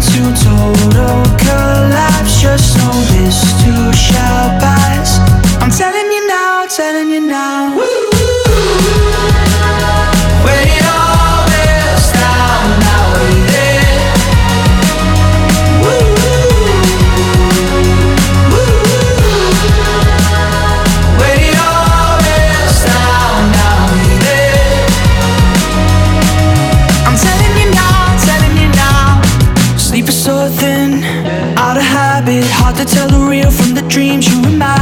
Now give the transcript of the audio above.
to total collapse. Just know this too shall pass. I'm telling you now, telling you now. When it all melts down, now we're there. When it all melts down, now we're there. I'm telling you now, telling you now. Sleep is so thin, out of habit, hard to tell the real from the dreams you imagine.